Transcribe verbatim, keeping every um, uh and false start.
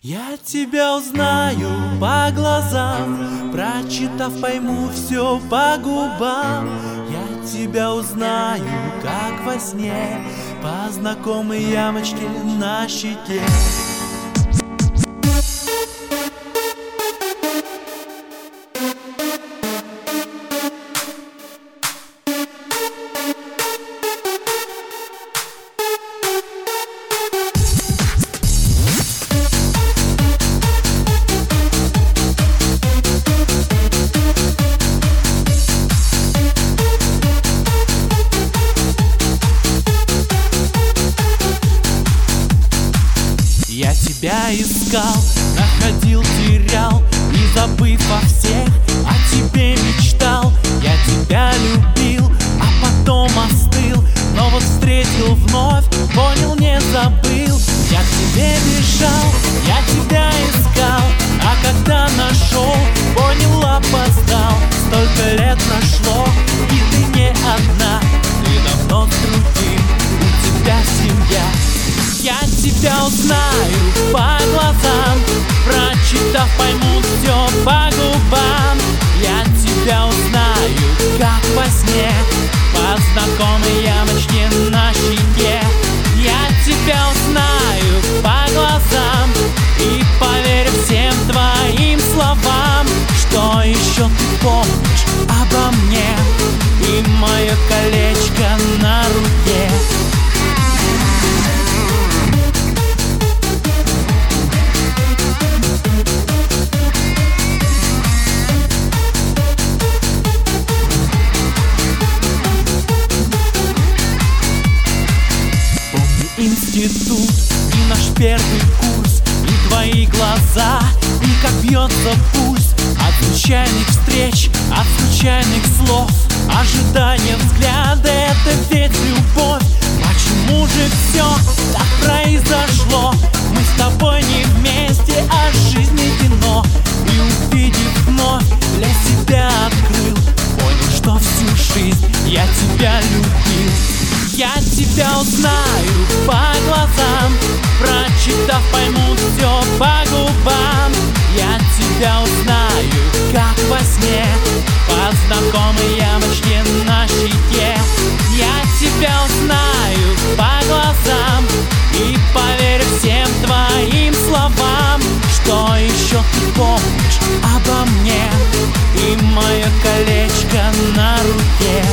Я тебя узнаю по глазам, прочитав, пойму все по губам. Я тебя узнаю, как во сне, по знакомой ямочке на щеке. Я тебя искал, находил, терял, и забыв о всех, о тебе мечтал. Я тебя любил, а потом остыл, но вот встретил вновь, понял, не забыл. Я к тебе бежал, я тебя искал, а когда нашел, понял, опоздал. Столько лет прошло, и ты не одна, ты давно с другим, у тебя семья. Я тебя узнаю по глазам, прочитав, пойму все по губам. Я тебя узнаю, как во сне, по знакомой ямочке на щеке. Я тебя узнаю по глазам и поверю всем твоим словам. Что еще ты помнишь обо мне и мое колечко на руке? Институт и наш первый курс, и твои глаза, и как бьется пульс от случайных встреч, от случайных слов. Ожидание взгляда — это ведь любовь. Почему же все так произошло? Мы с тобой не вместе, а жизнь и кино. И увидев вновь, для себя открыл, понял, что всю жизнь я тебя любил. Я тебя узнаю по глазам, прочитав, пойму все по губам. Я тебя узнаю, как во сне, по знакомой ямочке на щеке. Я тебя узнаю по глазам и поверю всем твоим словам. Что еще ты помнишь обо мне и мое колечко на руке?